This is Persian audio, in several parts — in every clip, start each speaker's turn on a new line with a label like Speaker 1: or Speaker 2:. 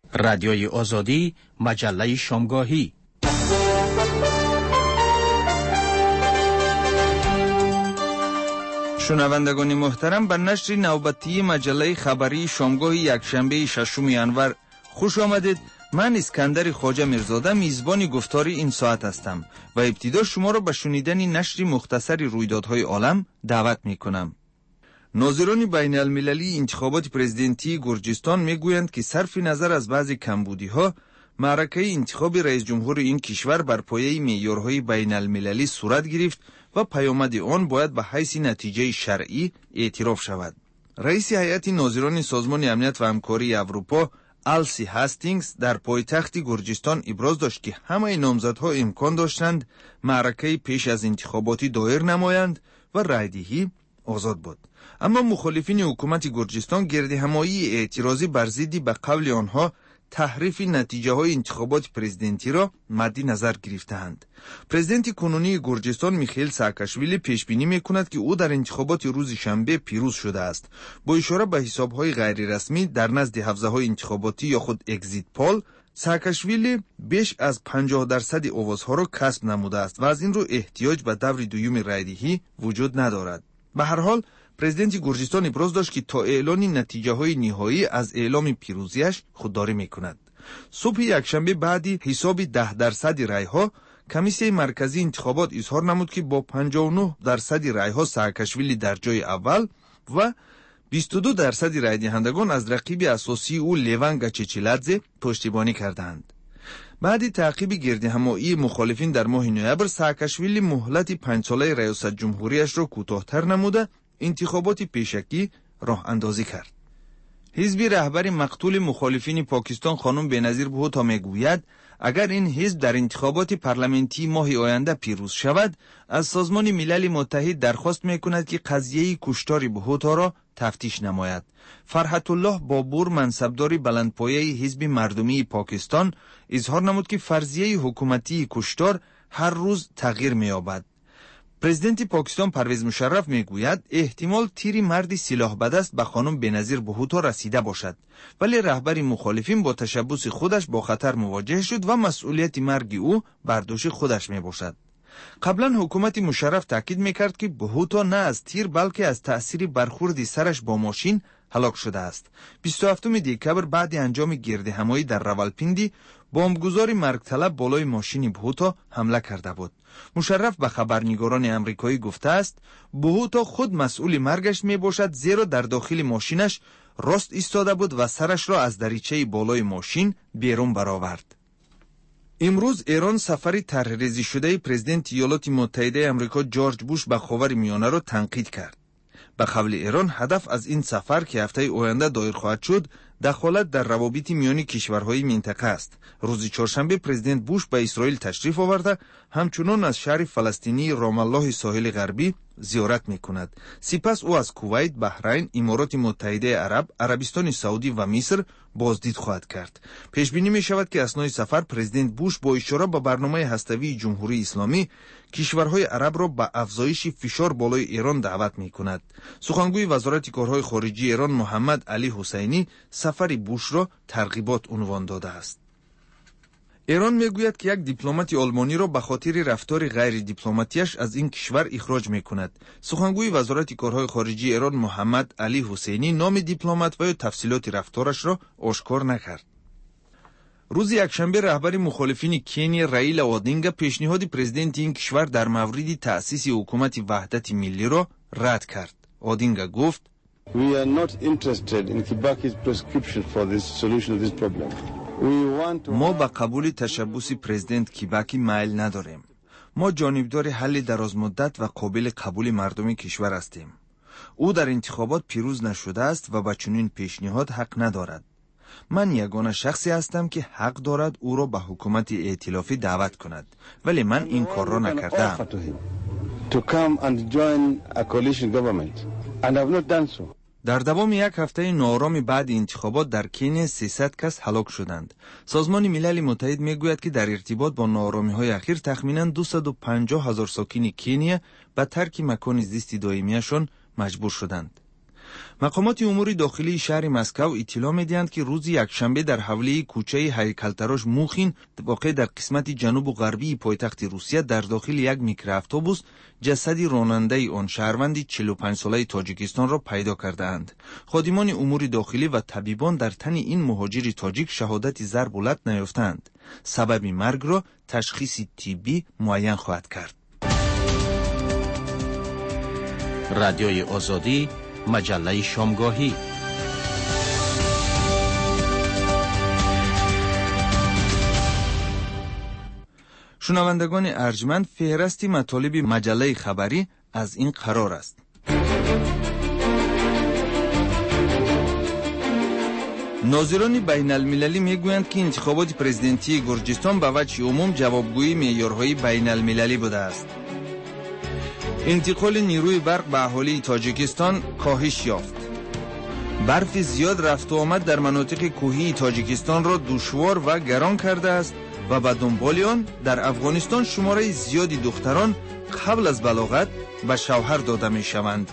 Speaker 1: رادیوی آزادی، مجله شامگاهی.
Speaker 2: شنوندگان محترم، به نشر نوبتی مجله خبری شامگاه یکشنبه 6 ینور خوش آمدید. من اسکندر خواجه میرزاده میزبان گفتار این ساعت هستم و ابتدا شما را به شنیدن نشر مختصر رویدادهای عالم دعوت می کنم. ناظران بین المللی انتخابات پرزیدنتی گرجستان میگویند که صرف نظر از بعضی کمبودی ها، معرکه انتخاب رئیس جمهور این کشور بر پایه معیارهای بین المللی صورت گرفت و پیامد آن باید به حیث نتیجه شرعی اعتراف شود. رئیس هیئت ناظران سازمان امنیت و همکاری اروپا آلسی هاستینگز در پایتخت گرجستان ابراز داشت که همه نامزدها امکان داشتند معرکه پیش از انتخاباتی دایر نمایند و رایدهی آزاد بود. اما مخالفین حکومت گرجستان گردهمایی اعتراضی بر ضد به قول آنها تحریف نتیجه های انتخابات پرزیدنتی را مد نظر گرفتند. پرزیدنت کنونی گرجستان میخائیل ساکاشویلی پیش بینی میکند که او در انتخابات روز شنبه پیروز شده است. با اشاره به حساب های غیر رسمی در نزد حوزه های انتخاباتی یا خود اگزیت پول، ساکاشویلی بیش از 50% آوازها را کسب نموده است و از این رو احتیاج به دور دوم رایدهی وجود ندارد. به هر حال پرزیدنت گرجستان ابراز داشت که تا اعلان نتیجه های نهایی از اعلام پیروزیش خودداری میکند. صبح یکشنبه بعدی حساب 10% رای ها، کمیسیون مرکزی انتخابات اظهار نمود که با 59% رای ها ساکاشویلی در جای اول و 22% رای دهندگان از رقیب اساسی او لیوان گچچیلادزه پشتیبانی کردند. بعد تعقیب گردهمایی مخالفین در ماه نوامبر، ساکاشویلی مهلت 5 ساله ریاست جمهوریش را کوتاه‌تر نموده انتخابات پیشکی راه اندازی کرد. حزب رهبر مقتول مخالفین پاکستان خانم بنظیر بهوتا میگوید اگر این حزب در انتخابات پارلمانتی ماه آینده پیروز شود، از سازمان ملل متحد درخواست میکند که قضیه کشتار بهوتا را تفتیش نماید. فرحت الله بابور، منصبدار بلندپایه حزب مردمی پاکستان، اظهار نمود که فرضیه حکومتی کشتار هر روز تغییر می‌یابد. پرزیدنت پاکستان پرویز مشرف میگوید احتمال تیر مرد سلاح بدست به خانم بنظیر بهوتا رسیده باشد، ولی رهبر مخالفین با تشبث خودش با خطر مواجه شد و مسئولیت مرگ او بر دوش خودش می باشد. قبلا حکومت مشرف تاکید میکرد که بهوتا نه از تیر بلکه از تأثیر برخورد سرش با ماشین هلاک شده است. 27 دکبر بعد انجام گردهمایی در راولپیندی، بمبگذار مرگ طلب بالای ماشین بهوتا حمله کرده بود. مشرف به خبرنگاران امریکایی گفته است بهوتا خود مسئول مرگش می باشد، زیرا در داخل ماشینش راست ایستاده بود و سرش را از دریچه بالای ماشین بیرون برآورد. امروز ایران سفر طرح‌ریزی شده پرزیدنت ایالات متحده آمریکا جورج بوش به خاورمیانه را تنقید کرد. به قول ایران هدف از این سفر که هفته آینده دایر خواهد شد دخالت در روابط میان کشورهای منطقه است. روز چهارشنبه پرزیدنت بوش به اسرائیل تشریف آورده، همچنان از شهر فلسطینی رام الله ساحل غربی زیارت میکند. سپس او از کویت، بحرین، امارات متحده عرب، عربستان سعودی و مصر بازدید خواهد کرد. پیش بینی می شود که اثنای سفر پرزیدنت بوش با اشاره به برنامه هسته‌ای جمهوری اسلامی کشورهای عرب را به افزایش فشار بالای ایران دعوت می کند. سخنگوی وزارت کارهای خارجی ایران محمد علی حسینی سفر بوش را ترغیبات عنوان داده است. ایران میگوید که یک دیپلمات آلمانی را به خاطر رفتار غیر دیپلماتیش از این کشور اخراج میکند. سخنگوی وزارت کارهای خارجی ایران محمد علی حسینی نام دیپلمات و تفصیلات رفتارش را آشکار نکرد. روز یکشنبه رهبر مخالفین کنیا رایلا اودینگا پیشنهاد پرزیدنت این کشور در مورد تأسیس حکومت وحدت ملی را رد کرد. اودینگا گفت
Speaker 3: We are not interested in Kibaki's prescription for this solution of this problem.
Speaker 2: ما به قبول تشبث پرزیدنت کیباکی میل نداریم. ما جانبدار حل درازمدت و قابل قبول مردم کشور هستیم. او در انتخابات پیروز نشده است و به چنین پیشنهاد حق ندارد. من یگانه شخصی هستم که حق دارد او را به حکومت ائتلافی دعوت کند، ولی من این کار را نکردم. در دوام یک هفته ناآرام بعد انتخابات در کنیا 300 کس هلاک شدند. سازمان ملل متحد میگوید که در ارتباط با ناآرامی‌های اخیر تخمیناً 250,000 ساکن کنیا به ترک مکان زیست دائمیشان مجبور شدند. مقامات امور داخلی شهر مسکو اطلاع می‌دهند که روز یکشنبه در حوالی کوچه هیکلتراش موخین واقع در قسمت جنوب و غربی پایتخت روسیه در داخل یک میکرواتوبوس جسد راننده آن شهروند 45 ساله تاجیکستان را پیدا کردند. خادمان امور داخلی و طبیبان در تن این مهاجر تاجیک شهادت ضرب نیافتند. سبب مرگ را تشخیص طبی معین خواهد کرد.
Speaker 1: رادیوی آزادی، مجله شامگاهی.
Speaker 2: شنوندگان ارجمند، فهرست مطالب مجله خبری از این قرار است. ناظران بین المللی میگویند که انتخابات پرزیدنتی گرجستان به وجه عموم جوابگویی معیارهای بین المللی بوده است. انتقال نیروی برق به اهالی تاجیکستان کاهش یافت. برف زیاد رفت و آمد در مناطق کوهی تاجیکستان را دشوار و گران کرده است و به دنبال آن در افغانستان شماره زیادی دختران قبل از بلاغت به شوهر داده می شوند.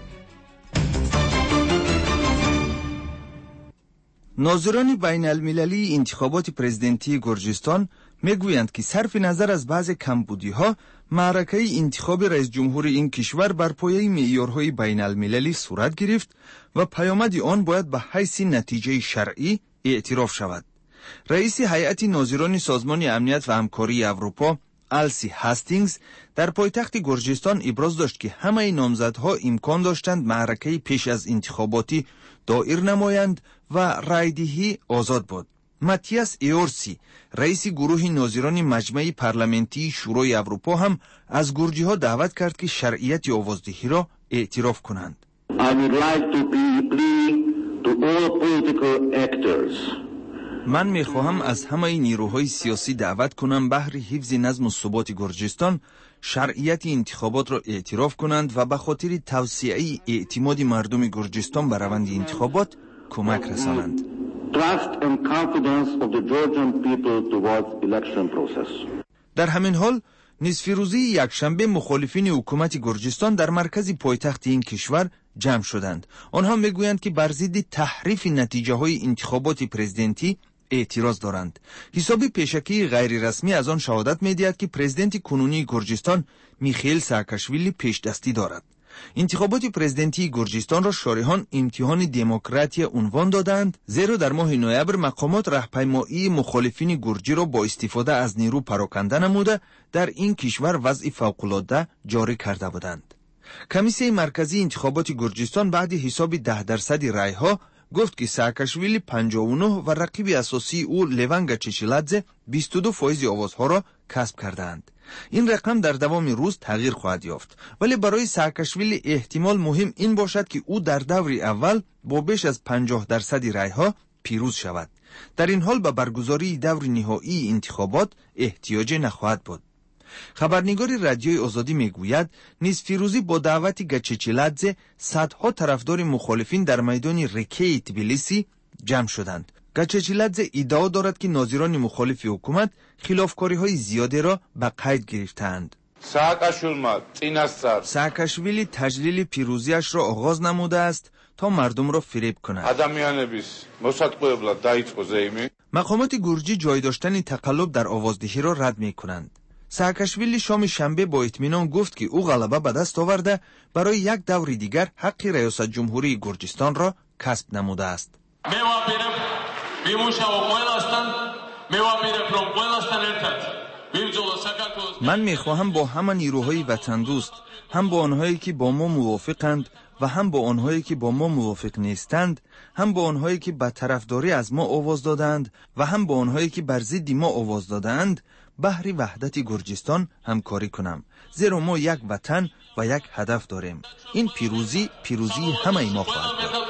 Speaker 2: ناظران بین المللی انتخابات پرزیدنتی گرجستان میگویند که صرف نظر از بعض کمبودی ها معرکه انتخاب رئیس جمهور این کشور بر پایه معیارهای بین المللی صورت گرفت و پیامد آن باید به حیث نتیجه شرعی اعتراف شود. رئیس هیئت ناظران سازمان امنیت و همکاری اروپا آلسی هاستینگز در پایتخت گرجستان ابراز داشت که همه نامزدها امکان داشتند معرکه پیش از انتخاباتی دایر نمایند و رایدهی آزاد بود. ماتیاس ایورسی رئیس گروه ناظران مجمع پارلمانتی شورای اروپا هم از گرجی‌ها دعوت کرد که شرعیت آوازدهی را اعتراف کنند.
Speaker 4: I would like to plea to all political actors.
Speaker 2: من میخواهم از همه نیروهای سیاسی دعوت کنم بهر حفظ نظم و ثبات گرجستان شرعیت انتخابات را اعتراف کنند و به خاطر توسعه اعتماد مردم گرجستان به روند انتخابات کمک رسانند.
Speaker 4: Trust and confidence of the Georgian people towards election process.
Speaker 2: در همین حال نصف روزی یکشنبه مخالفین حکومت گرجستان در مرکز پایتخت این کشور جمع شدند. آنها میگویند که بر ضد تحریف نتیجه های انتخابات پرزیدنتی اعتراض دارند. حساب پیشکی غیر رسمی از آن شهادت می‌دهد که پرزیدنت کنونی گرجستان میخائیل ساکاشویلی پیش دستی دارد. انتخابات پرزیدنتی گرجستان را شارحان امتحان دموکراسی عنوان دادند، زیرا در ماه نوامبر مقامات راهپیمایی مخالفین گرجی را با استفاده از نیرو پراکنده نموده در این کشور وضع فوق‌العاده جاری کرده بودند. کمیسیون مرکزی انتخابات گرجستان بعد حساب 10% رای‌ها گفت که ساکاشویلی 59 و رقیب اساسی او لیوان چچیلادزه 22% آوازها را کسب کردند. این رقم در دوام روز تغییر خواهد یافت، ولی برای ساکاشویلی احتمال مهم این باشد که او در دور اول با بیش از 50% رای‌ها پیروز شود. در این حال به برگزاری دور نهایی انتخابات احتیاج نخواهد بود. خبرنگار رادیوی آزادی میگوید نصف روزی با دعوت گچچیلادزه صدها طرفدار مخالفین در میدان رکی تبلیسی جمع شدند. گچچیلادزه ادعا دارد که ناظران مخالف حکومت خلافکاری‌های زیاده را به قید گرفتند. ساکاشویلی تجلیل پیروزیش را آغاز نموده است تا مردم را فریب کند. مقامات گرجی جای داشتن تقلب در آوازدهی را رد می‌کنند. ساکاشویلی شام شنبه با اطمینان گفت که او غلبه به دست آورده برای یک دور دیگر حق ریاست جمهوری گرجستان را کسب نموده است. من میخواهم با همه نیروهای وطن دوست، هم با آنهایی که با ما موافقند و هم با آنهایی که با ما موافق نیستند، هم با آنهایی که به طرفداری از ما آواز دادند و هم با آنهایی که بر ضد ما آواز دادند بهر وحدت گرجستان همکاری کنم، زیرا ما یک وطن و یک هدف داریم. این پیروزی همه ما خواهد بود.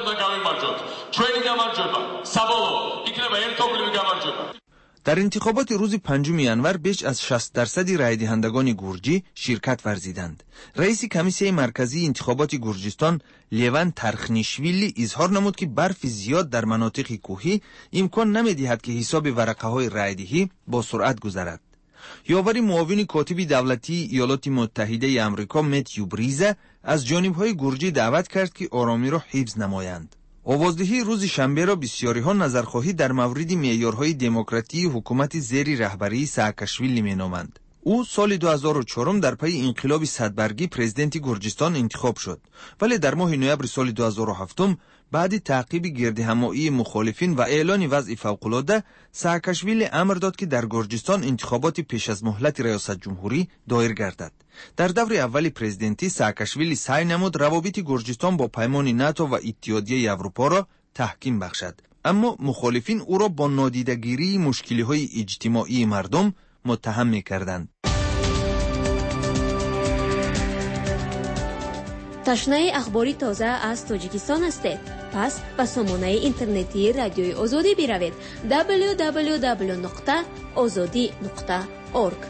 Speaker 2: در انتخابات روز 5 ینور بیش از 60% رای دهندگان گرجی شرکت ورزیدند. رئیس کمیسیون مرکزی انتخابات گرجستان لیوان ترخنیشویلی اظهار نمود که برف زیاد در مناطق کوهی امکان نمی‌دهد که حساب ورقه‌های رایدهی با سرعت گذرد. یاوری معاون کاتب دولتی ایالات متحده آمریکا مت یوبریزه از جانب‌های گرجی دعوت کرد که آرامی را حفظ نمایند. آوازدهی روز شنبه را بسیاری‌ها نظرخواهی در مورد معیارهای دموکراتی حکومت زیر رهبری ساکاشویلی می‌نامند. او سال 2004 در پی انقلاب صدبرگی پرزیدنت گرجستان انتخاب شد، ولی در ماه نوامبر سال 2007 بعد تعقیب گردهمایی مخالفین و اعلان وضع فوق‌العاده، ساکاشویلی امر داد که در گرجستان انتخابات پیش از مهلت ریاست جمهوری دایر گردد. در دور اول پرزیدنتی ساکاشویلی سعی نمود روابط گرجستان با پیمان ناتو و اتحادیه اروپا را تحکیم بخشد، اما مخالفین او را با نادیدگیری مشکل‌های اجتماعی مردم متهم می‌کردند.
Speaker 5: تشنه اخباری تازه از تاجیکستان هستید؟ پس به سامانه اینترنتی رادیوی آزادی بروید www.azadi.org.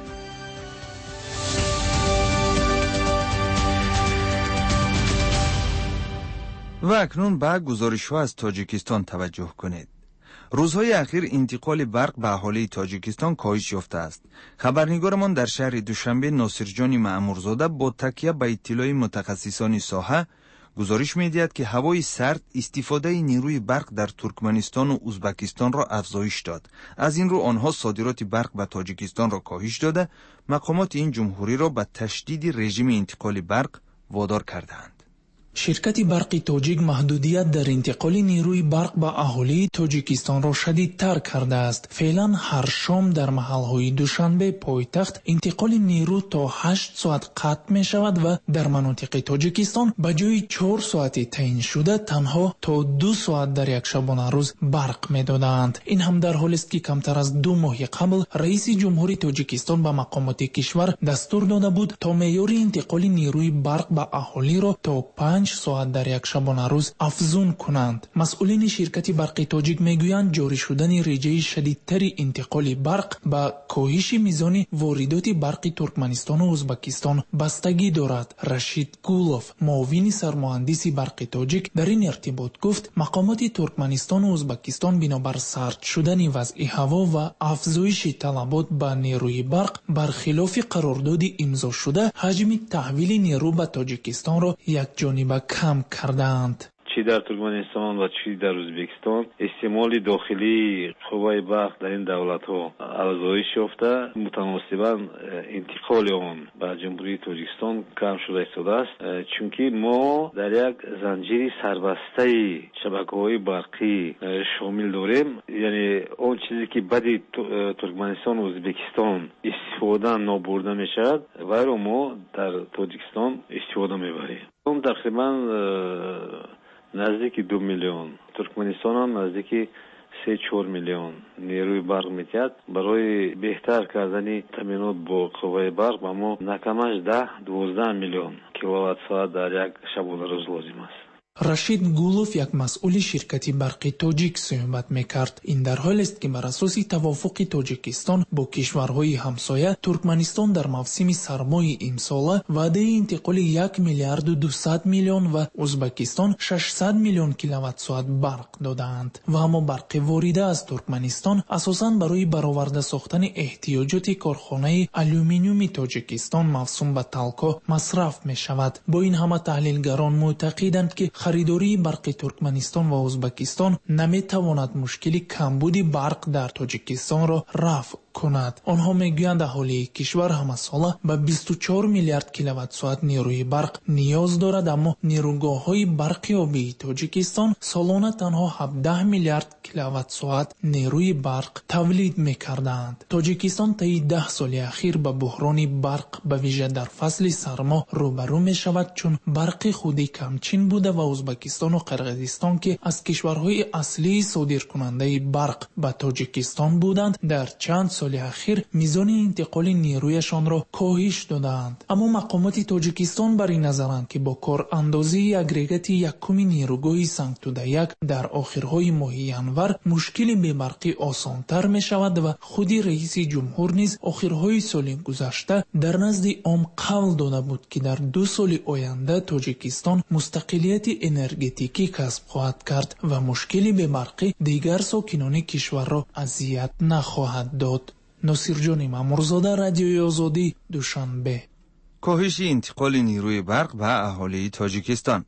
Speaker 2: و اکنون به گزارش‌ها از تاجیکستان توجه کنید. روزهای اخیر انتقال برق به اهالی تاجیکستان کاهش یافته است. خبرنگارمان در شهر دوشنبه ناصرجان مأمورزاده با تکیه به اطلاع متخصصان ساحه گزارش می‌دهد که هوای سرد استفاده نیروی برق در ترکمنستان و ازبکستان را افزایش داد. از این رو آنها صادرات برق به تاجیکستان را کاهش داده، مقامات این جمهوری را به تشدید رژیم انتقال برق وادار کردند.
Speaker 6: شرکت برق تاجیک محدودیت در انتقال نیروی برق به اهالی تاجیکستان را شدیدتر کرده است. فعلا هر شام در محل‌های دوشنبه پایتخت انتقال نیرو تا 8 ساعت قطع می شود و در مناطق تاجیکستان به جای 4 ساعت تعیین شده تنها تا 2 ساعت در یک شبانه روز برق می دادند. این هم در حالی است که کمتر از 2 ماه قبل رئیس جمهوری تاجیکستان به مقامات کشور دستور داده بود تا معیار انتقال نیروی برق به اهالی را تا 5 ساعت در یک شبانه روز افزون کنند. مسئولین شرکت برق تاجیک میگویند جاری شدن رژه شدیدتر انتقال برق به کاهش میزان واردات برق ترکمنستان و ازبکستان بستگی دارد. رشید گولوف، معاون سرمهندس برق تاجیک، در این ارتباط گفت مقامات ترکمنستان و ازبکستان بنابر سرد شدن وضع هوا و افزایش طلبات به نیروی برق برخلاف قرارداد امضا شده حجم تحویل نیرو به تاجیکستان را یک جانبه کم کردند.
Speaker 7: چی در ترکمنستان و چی در ازبکستان استعمال داخلی قوای برق در این دولت ها افزایش یافته، متناسباً انتقال آن به جمهوری تاجیکستان کم شده ایستاده است، چونکه ما در یک زنجیر سربسته شبکه‌های برقی شامل داریم. یعنی اون چیزی که بعد ترکمنستان و ازبکستان استفاده نابرده میشد و ما در تاجیکستان استفاده میبریم. اون تقریباً نزدیک 2 میلیون، ترکمنستان هم نزدیک 3-4 میلیون نیروی برق میتید. برای بهتر کردن تامینات با قوای برق ما نکمش 10-12 میلیون کیلووات ساعت در یک شبانه روز لازم است.
Speaker 6: رشید گولوف، یک مسئول شرکت برق تاجیک، صحبت میکرد. این در حالی است که بر اساس توافق تاجیکستان با کشورهای همسایه، ترکمنستان در موسم سرمای امسال وعده انتقال 1 میلیارد و 200 میلیون و ازبکستان 600 میلیون کیلووات ساعت برق دادند و اما برق وارده از ترکمنستان اساساً برای برآورده ساختن احتیاجات کارخانه آلومینیوم تاجیکستان موسوم به تالکا مصرف می شود. با این همه تحلیلگران معتقدند که خریداری برق ترکمنستان و ازبکستان نمیتواند مشکل کمبود برق در تاجیکستان را رفع کند. آنها میگویند اهالی کشور همه ساله به 24 میلیارد کیلووات ساعت نیروی برق نیاز دارد، اما نیروگاه‌های برق آبی تاجیکستان سالانه تنها 17 میلیارد کیلووات ساعت نیروی برق تولید میکردند. تاجیکستان طی 10 سال اخیر به بحران برق به ویژه در فصل سرما روبرو می شود، چون برق خودی کمچین بوده و ازبکستان و قرقیزستان که از کشورهای اصلی صادرکننده برق به تاجیکستان بودند در چند سال اخیر میزان انتقال نیرویشان را کاهش دادند. اما مقامات تاجیکستان بر این نظرند که با کار اندازی اگریگات یکم نیروگاه سنگتوده 1 در آخرهای ماه ینور مشکل بی برقی آسانتر می شود و خودی رئیس جمهور نیز آخرهای سال گذشته در نزد عام قول داده بود که در 2 سال آینده تاجیکستان مستقلیت انرژتیکی کسب خواهد کرد و مشکل بی برقی دیگر ساکنان کشور را اذیت نخواهد داد. نصیرجان مامورزاده، رادیوی آزادی، دوشنبه.
Speaker 2: کاهش انتقال نیروی برق به اهالی تاجیکستان.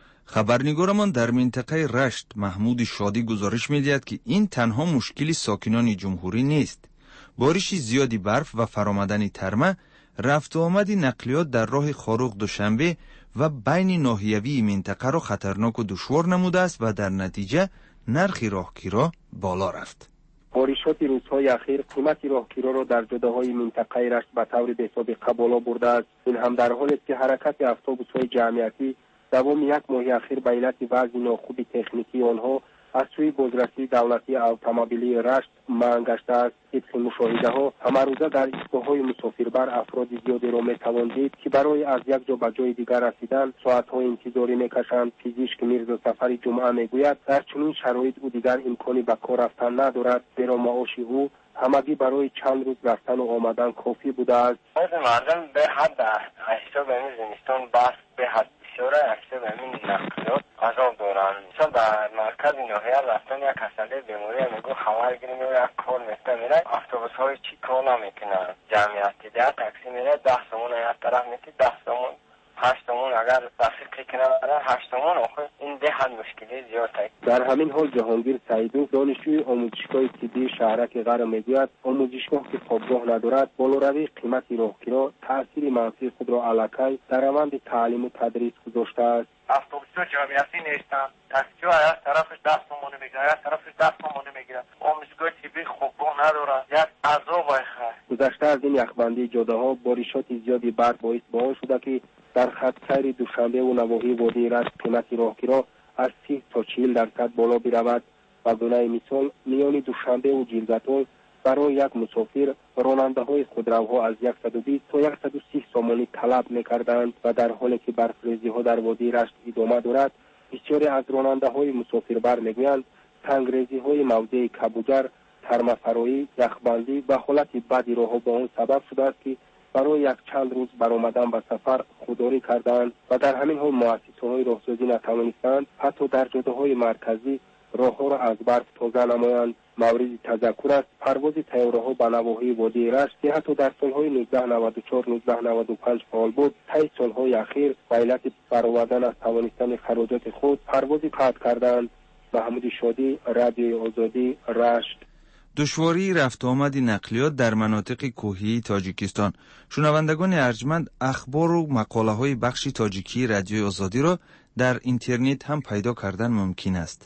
Speaker 2: خبرنگارمان در منطقه رشت محمود شادی گزارش می‌دهد که این تنها مشکلی ساکنان جمهوری نیست. بارش زیادی برف و فرآمدن ترمه، رفت و آمد نقلیات در راه خاروق دوشنبه و بین ناحیوی منطقه را خطرناک و دشوار نموده است و در نتیجه نرخ راهگیرا بالا رفت.
Speaker 8: بارشات روزهای اخیر قیمت راهگیرا را در جاده‌های منطقه رشت به طور بی‌سابقه بالا برده است. این هم در حالی است که حرکت اتوبوس‌های جمعیتی دوام یک ماه اخیر به علت وضع ناخوب تکنیکی آنها از سوی بازرسی دولتی اتومبیلی رشت منع گشته است. طبق مشاهده‌ها همه روزه در ایستگاه‌های مسافربر افراد زیادی را می‌توان دید که برای از یک جا به جای دیگر رسیدن ساعت‌ها انتظاری می‌کشند. پزشک میرزا سفری جمعه می‌گوید در چنین شرایط او دیگر امکانی به کار رفتن ندارد، زیرا معاش او همگی برای چند روز رفتن و آمدن کافی بوده است.
Speaker 9: مردم به حد حساب این زمستان بس به حد بسیار حساب این نقلیات عذاب دارن. مثلا در مرکز ناحیه رفتن یک کسله بیماری میگو خبر گیری میره یک کار میسته میره اتوبوس های چی کار نمیکنن. جمعیتی ده تاکسی میره 10 تومن یک طرف میتی 10 تومن 8 تومن اگر رفیق کنن 8 تومن آخه این ده حد مشکلی زیاد است.
Speaker 8: در همین حال جهانگیر سعیدو دانشجوی آموزشگاه طبی شهرک غر میگوید آموزشگاه که خوابگاه ندارد بالاروی قیمت راهگیرا تاثیر منفی خود را علیه در روند تعلیم و تدریس گذاشته است.
Speaker 9: اتوبوس‌ها جمعیتی نیستن. تاکسی‌ها از طرفش 10 تومن میگیره از طرفش 10 تومن میگیره. آموزشگاه طبی خوابگاه نداره. یک عذاب است.
Speaker 8: گذشته از این یخبندی جاده‌ها بارشات زیادی برف باعث آن شده که در خط سیر دوشنبه و نواحی وادی رشت قیمت راهگیرا از 30 تا 40% بالا برود. و گونه مثال میان دوشنبه و جلگتون برای یک مسافر راننده‌های خودروها از 120 تا 130 سامانی طلب می‌کردند و در حالی که برف‌ریزی‌ها در وادی رشت ادامه دارد بسیاری از راننده‌های مسافربر می‌گویند تنگریزی‌های موضع کبوتر، ترمه‌فرایی، یخبندی و حالت بدی راه‌ها با آن سبب شده است که برای یک چند روز برآمدن به سفر خودداری کردند و در همین حال مؤسسه‌های راهسازی نتوانستند حتی در جاده‌های مرکزی راه‌ها را از برف تازه نمایند. مورد تذکر است پرواز طیاره‌ها به نواحی وادی رشت که حتی در سال‌های 1994 1995 فعال بود طی سال‌های اخیر به علت برآوردن از توانستن خراجات خود پروازی قطع کردند. محمود شادی، رادیوی آزادی، رشت.
Speaker 2: دشواری رفت آمد نقلیات در مناطق کوهی تاجیکستان. شنوندگان ارجمند اخبار و مقاله های بخش تاجیکی رادیوی آزادی را در اینترنت هم پیدا کردن ممکن است.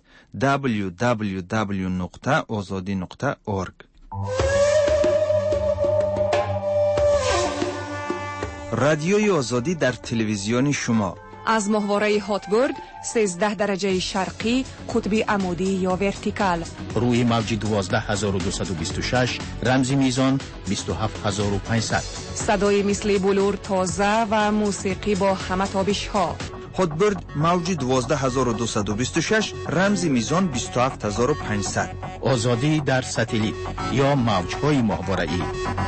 Speaker 2: www.azadi.org. رادیوی آزادی در تلویزیون شما
Speaker 10: از ماهواره هاتبرد 13 درجه شرقی قطب عمودی یا ورتیکال
Speaker 1: روی موج 12226 رمزی میزان 27500
Speaker 10: صدای مثل بلور تازه و موسیقی با همه تابش ها.
Speaker 2: هاتبرد موج 12226 رمزی میزان 27500
Speaker 1: آزادی در ساتلیت یا موج‌های ماهواره‌ای.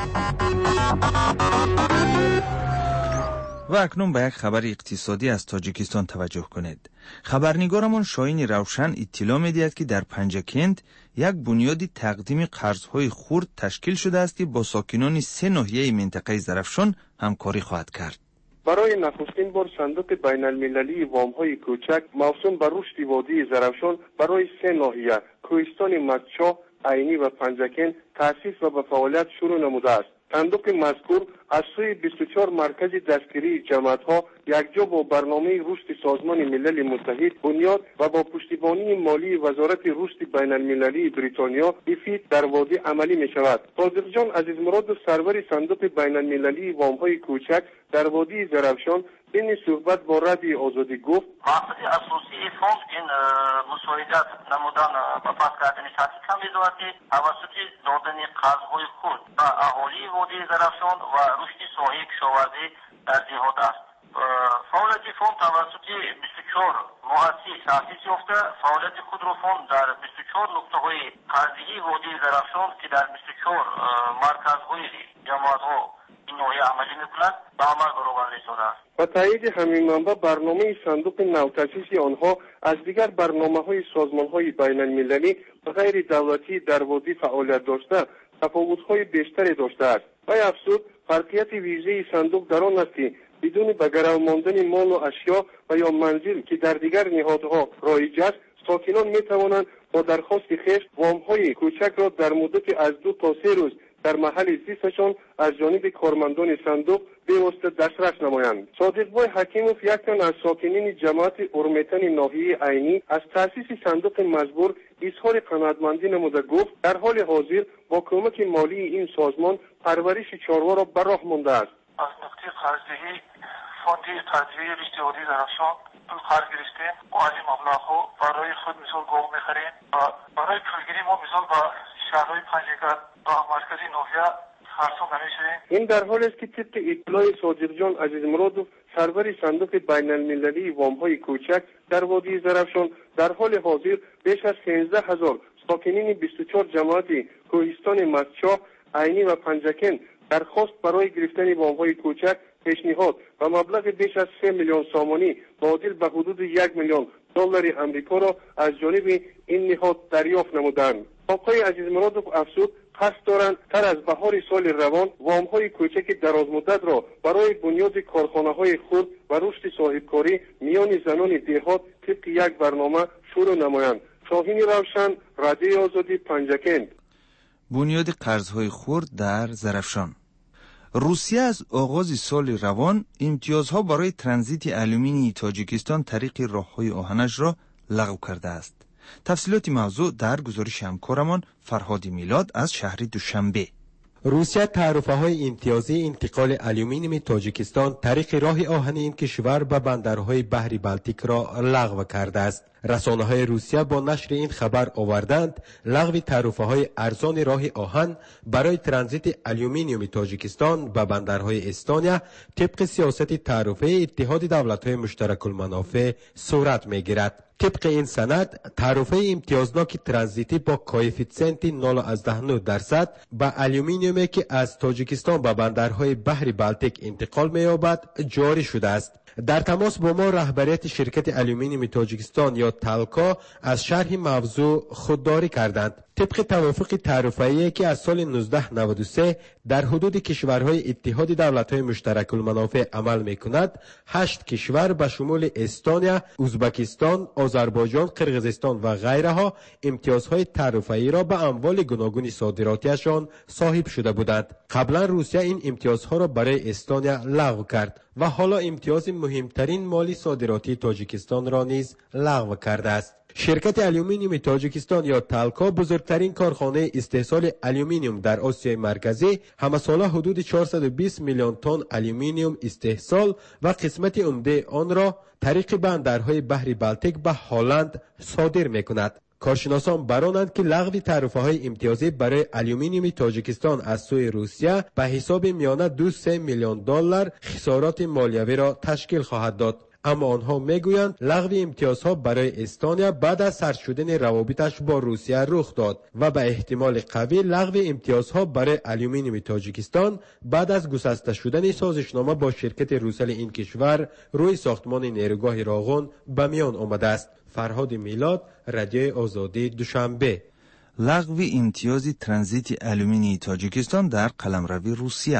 Speaker 2: و اکنون به یک خبر اقتصادی از تاجیکستان توجه کنید. خبرنگارمان شاهین روشن اطلاع می‌دهد که در پنجکند یک بنیادی تقدیم قرض‌های خرد تشکیل شده است که با ساکنان 3 ناحیه منطقه زرافشان همکاری خواهد کرد.
Speaker 11: برای نخستین بار صندوق بین المللی وام‌های کوچک موسوم به رشد وادی زرافشان برای 3 ناحیه کوهستان مکچا، عینی و پنجکند تأسیس و به فعالیت شروع نموده است. صندوق مذکور از سوی 24 مرکز دستگیری جماعت‌ها یکجا با برنامه رشد سازمان ملل متحد بنیاد و با پشتیبانی مالی وزارت رشد بین المللی بریتانیا افید در وادی عملی می شود. صادق جان عزیز مراد سرور صندوق بین المللی وام‌های کوچک در وادی زرافشان این صحبت با رادیوی آزادی گفت
Speaker 12: مقصد اساسی فوند این مساعدت نمودن و پس کردن سطح کمیزواتی توسط دادن قرض‌های خود و اهالی وادی زرافشان و رشد ساحه کشاورزی در دهات است. فعالیت فوند توسط 24 مؤسسه تأسیس یافته. فعالیت خود را فوند در 24 نقطه‌های قرضی وادی زرافشان که در 24 مرکزهای جماعت‌ها این نوعی عملی می‌کند به عمل برآورده شده است.
Speaker 11: و تایید همین منبع برنامه صندوق نوتأسیسی آنها از دیگر برنامه‌های سازمان‌های بین المللی و غیر دولتی در وادی فعالیت داشته تفاوت‌های بیشتری داشته است. وی افزود فرقیت ویژه صندوق در آن است که بدون به گرو ماندن مال و اشیا و یا منزل که در دیگر نهادها رایج است، ساکنان می‌توانند با درخواست خویش وام‌های کوچک را در مدت از 2 تا 3 روز در محل زیستشان از جانب کارمندان صندوق بواسطه دسترس نمایند. صادق‌بای حکیموف، یک تن از ساکنین جماعت اورمیتن ناحیه عینی، از تأسیس صندوق مزبور اظهار قناعتمندی نموده گفت در حال حاضر با کمک مالی این سازمان پرورش چاروا را بر راه مانده است.
Speaker 13: از نقطه قرضه‌ای فوند تجزیه رشته عالی درخشان قرض گرفتیم و از این مبلغ‌ها برای خود مثال گاو می‌خریم و برای پولگیری ما مثال با شهرهای پنجگرد و مرکز ناحیه خرسان نمی‌شویم.
Speaker 11: این در حالی است که طبق اطلاع صادق جان عزیزمرادوف، سرور صندوق بین المللی وام‌های کوچک در وادی زرافشان، در حال حاضر بیش از 13000 ساکنین 24 جماعت کوهستان مدچا، عینی و پنجکن درخواست برای گرفتن وام‌های کوچک، پیشنهاد و مبلغ بیش از 3 میلیون سامانی معادل به حدود 1 میلیون دلار آمریکا را از جانب این نهاد دریافت نمودند. آقای عزیزمرادوف افزود قصد دارند تر از بهار سال روان وام‌های کوچک درازمدت را برای بنیاد کارخانه‌های خرد و رشد صاحبکاری میان زنان دهات طبق یک برنامه شروع نمایند. شاهین روشن، رادیوی آزادی، پنجکن.
Speaker 2: بنیاد قرض‌های خرد در زرافشان. روسیه از آغاز سال روان امتیازها برای ترانزیت آلومینی تاجیکستان طریق راه‌های آهنش را لغو کرده است. تفصیلات موضوع در گزارش همکارمان فرهاد میلاد از شهر دوشنبه.
Speaker 14: روسیه تعرفه‌های امتیازی انتقال آلومینیوم تاجیکستان طریق راه آهن این کشور به بندرهای بحر بالتیک را لغو کرده است. رسانه‌های روسیه با نشر این خبر آوردند لغو تعرفه‌های ارزان راه آهن برای ترانزیت آلومینیوم تاجیکستان به بندرهای استونیا طبق سیاست تعرفه اتحاد دولت‌های مشترک المنافع صورت می‌گیرد. طبق این سند تعرفه امتیازناک ترانزیتی با کوئفیسیانت 0.9% به آلومینیومی که از تاجیکستان به بندرهای بحر بالتیک انتقال می‌یابد جاری شده است. در تماس با ما رهبریت شرکت آلومینیوم تاجیکستان یا تالکا از شرح موضوع خودداری کردند. طبق توافق تعرفه‌ای که از سال 1993 در حدود کشورهای اتحاد دولت‌های مشترک المنافع عمل می‌کند، 8 کشور به شمول استونیا، ازبکستان، آذربایجان، قرقیزستان و غیرها امتیازهای تعرفه‌ای را به اموال گوناگون صادراتیشان صاحب شده بودند. قبلا روسیه این امتیازها را برای استونیا لغو کرد و حالا امتیاز مهمترین مالی صادراتی تاجیکستان را نیز لغو کرده است. شرکت آلومینیوم تاجیکستان یا تالکا بزرگترین کارخانه استحصال آلومینیوم در آسیای مرکزی، همساله حدود 420 میلیون تن آلومینیوم استحصال و قسمت عمده آن را طریق بندرهای بحر بالتیک به هلند صادر می‌کند. کارشناسان برانند که لغو تعرفه‌های امتیازی برای آلومینیوم تاجیکستان از سوی روسیه به حساب میانه 2-3 میلیون دلار خسارات مالیوی را تشکیل خواهد داد. اما آنها میگویند لغو امتیازها برای استونیا بعد از سرد شدن روابطش با روسیه رخ داد و به احتمال قوی لغو امتیازها برای آلومینیوم تاجیکستان بعد از گسسته شدن سازشنامه با شرکت روسل این کشور روی ساختمان نیروگاه راغون به میان آمده است. فرهاد میلاد، رادیوی آزادی، دوشنبه.
Speaker 2: لغو امتیاز ترانزیت آلومینی تاجیکستان در قلمرو روسیه.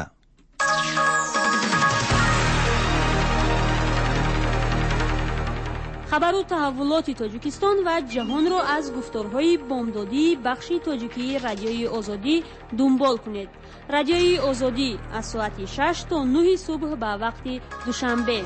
Speaker 5: خبر و تحولات تاجیکستان و جهان را از گفتارهای بامدادی بخش تاجیکی رادیوی آزادی دنبال کنید. رادیوی آزادی از ساعت 6 تا 9 صبح به وقت دوشنبه.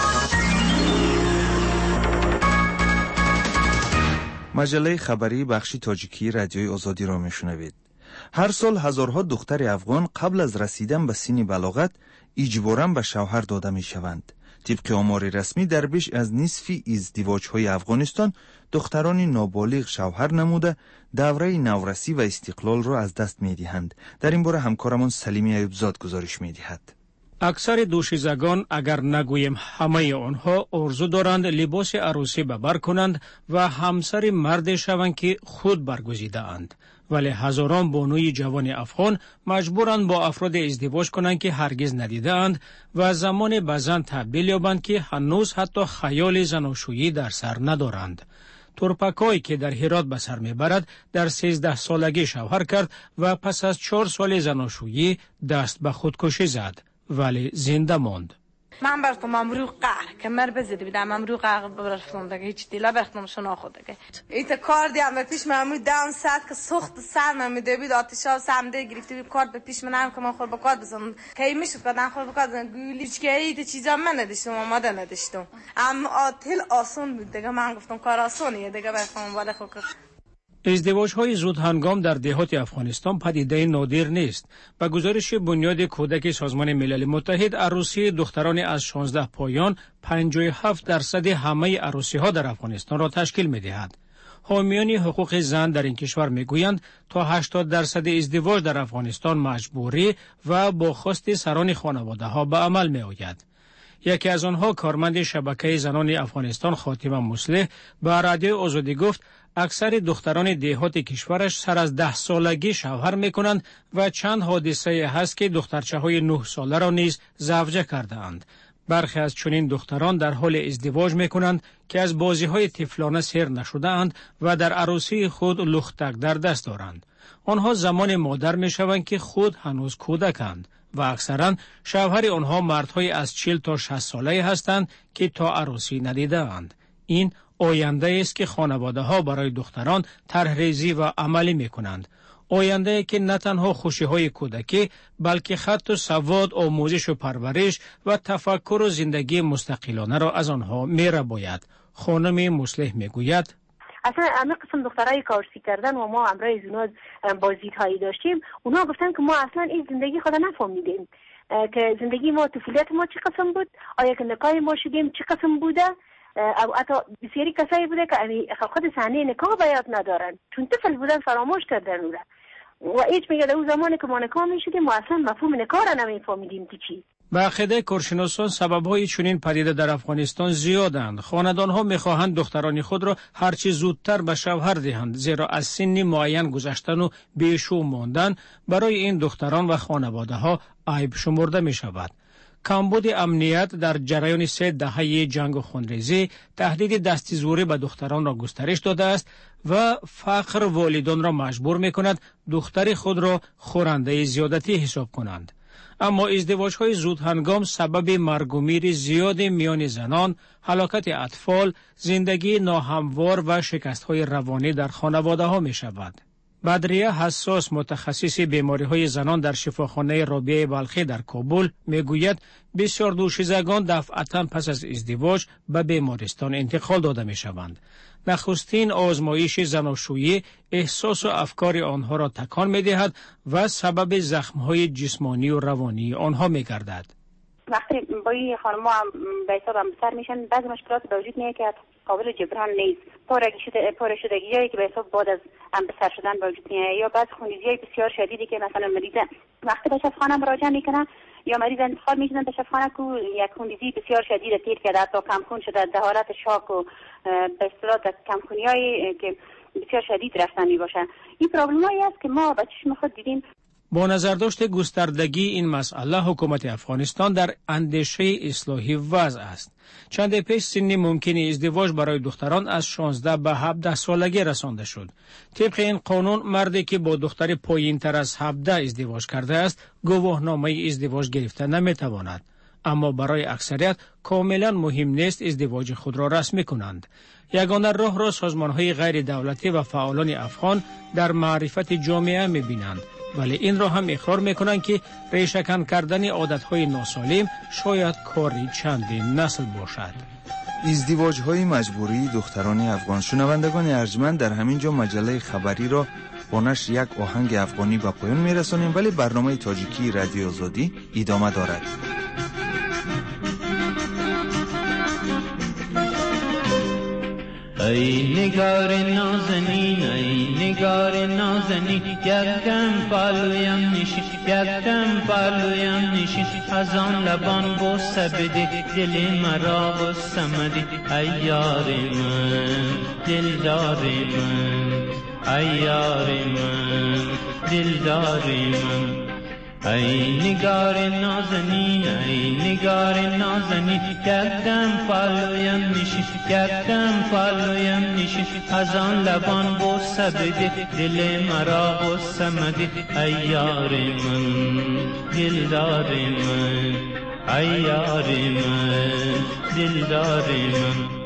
Speaker 2: مجله خبری بخش تاجیکی رادیوی آزادی را میشنوید. هر سال هزارها دختر افغان قبل از رسیدن به سن بلاغت اجباراً به شوهر داده میشوند. طبق آمار رسمی در بیش از نصف ازدواج‌های افغانستان دختران نابالغ شوهر نموده دوره نورسی و استقلال را از دست می‌دهند. در این باره همکارمان سلیمی ایوبزاد گزارش می‌دهد.
Speaker 15: اکثر دوشیزگان اگر نگویم همه آنها آرزو دارند لباس عروسی به بر کنند و همسر مرد شوند که خود برگزیده اند. ولی هزاران بانوی جوان افغان مجبورند با افراد ازدواج کنند که هرگز ندیده اند و زمان به زن تبدیل یابند که هنوز حتی خیال زناشویی در سر ندارند. ترپکایی که در هرات به سر میبرد در 13 سالگی شوهر کرد و پس از 4 سال زناشویی دست به خودکشی زد ولی زنده ماند.
Speaker 16: من برفتم امرو قهر کمر بزدی بدم امرو قهر برفتم دیگه هیچ دیلا برفتم شنا خود دیگه ایت کار دیام به پیش من داون ساعت که سخت سر من میده بید آتشا سمده گرفته کار به پیش منم که من خود به کار بزنم کی میشد بعدن خود به کار گولیچ که ایت چیزا من نداشتم آماده نداشتم اما آتل آسون بود دیگه من گفتم کار آسونیه دیگه برفتم ولی خود
Speaker 15: ازدواج‌های زود هنگام در دهات افغانستان پدیده نادر نیست. با گزارش بنیاد کودک سازمان ملل متحد، عروسی دختران از 16 پایان 57% همه عروسی‌ها در افغانستان را تشکیل می‌دهد. حامیان حقوق زن در این کشور می‌گویند تا 80% ازدواج در افغانستان مجبوری و با خواست سران خانواده‌ها به عمل می‌آید. یکی از آنها کارمند شبکه زنان افغانستان خاتمه مصلح به رادیو آزادی گفت اکثر دختران دهات کشورش سر از 10 سالگی شوهر میکنند و چند حادثه هست که دخترچه‌های 9 ساله را نیز زوجه کرده اند. برخی از چنین دختران در حال ازدواج میکنند که از بازی‌های طفلانه سیر نشده اند و در عروسی خود لختک در دست دارند. آنها زمان مادر میشوند که خود هنوز کودکند و اکثرا شوهر آنها مردهای از 40 تا 60 ساله هستند که تا عروسی ندیده اند. این آینده است که خانواده ها برای دختران طرح‌ریزی و عملی می کنند. آینده که نه تنها خوشی های کودکی بلکه خط و سواد، آموزش و پرورش و تفکر و زندگی مستقلانه را از آنها می رباید. خانم مصلح می گوید
Speaker 17: اصلا همه قسم دخترای کارسی کردن و ما امرای زناد بازدیدهایی داشتیم، اونا گفتن که ما اصلا این زندگی خود نفهمیدیم که زندگی ما طفولیت ما چه قسم بود، آیا که نکاح ما شدیم چه قسم بوده. او حتی بسیاری کسایی بوده که خود صحنه نکاح به یاد ندارن چون طفل بودن فراموش کردن اون و هیچ میگه در اون زمانی که ما نکاح میشدیم ما اصلا مفهوم نکاح را نمیفهمیدیم که چی.
Speaker 15: به عقیده کارشناسان سبب‌های چنین پدیده در افغانستان زیادند. خاندان‌ها می‌خواهند دختران خود را هرچی زودتر به شوهر دهند زیرا از سن معین گذشتن و بیشو ماندن برای این دختران و خانواده‌ها عیب شمرده می‌شود. کمبود امنیت در جریان 3 دهه جنگ و خونریزی تهدید دستیزوری به دختران را گسترش داده است و فقر والدان را مجبور می‌کند دختر خود را خورنده زیادتی حساب کنند. اما ازدواج‌های زود هنگام سبب مرگ و میر زیاد میان زنان، هلاکت اطفال، زندگی ناهموار و شکست‌های روانی در خانواده‌ها می‌شود. بدریه حساس متخصص بیماری‌های زنان در شفاخانه رابعه بلخی در کابل میگوید بسیار دوشیزگان دفعتاً پس از ازدواج به بیمارستان انتقال داده می‌شوند. نخستین آزمایش زناشویی احساس و افکار آنها را تکان می‌دهد و سبب زخم‌های جسمانی و روانی آنها می‌گردد.
Speaker 17: وقتی با این خانم‌ها به حساب هم سر میشن بعضی مشکلات به وجود میاد که قابل جبران نیست. پاره شدگی‌هایی که به حساب بعد از بسر شدن به وجود میاد یا بعض خونریزی‌های بسیار شدیدی که مثلا مریض وقتی به شفاخانه مراجعه میکنن یا مریض انتقال میشدن به شفاخانه که یک خونریزی بسیار شدید تیر کرده تا کمخون شده در حالت شاک و به اصطلاح کمخونی‌هایی که بسیار شدید رفتن میباشن. این پروبلمایی است که ما به چشم خود دیدیم.
Speaker 15: با نظرداشت گستردگی این مسئله حکومت افغانستان در اندیشه اصلاحی وضع است. چند پیش سن ممکن ازدواج برای دختران از 16 به 17 سالگی رسانده شد. طبق این قانون مردی که با دختر پایین تر از 17 ازدواج کرده است گواهنامه ازدواج گرفته نمیتواند. اما برای اکثریت کاملا مهم نیست ازدواج خود را رسمی کنند. یگانه راه را سازمان‌های غیر دولتی و فعالان افغان در معرفت جامعه می‌بینند. ولی این را هم اقرار میکنند که ریشه‌کن کردن عادتهای ناسالم شاید کاری چندین نسل باشد.
Speaker 2: ازدواج‌های مجبوری دختران افغان. شنوندگان ارجمند، در همین جا مجله خبری را با نشر یک آهنگ افغانی به پایان میرسانیم، ولی برنامه تاجیکی رادیو آزادی ادامه دارد.
Speaker 18: ای نگار نازنین، ای نگار نازنین، یکم پالویم نشین، یکم پالویم نشین، از آن لبان بوسه بده دل مرا بوسه مده. ای یار من دلدار من، ای یار من دلدار من، ای نگار نازنین ای نگار نازنین یکدم پالویم نشین یکدم پالویم نشین از آن لبان بوسه بده دل مرا غصه مده ای یار من دلدار من ای یار من دلدار من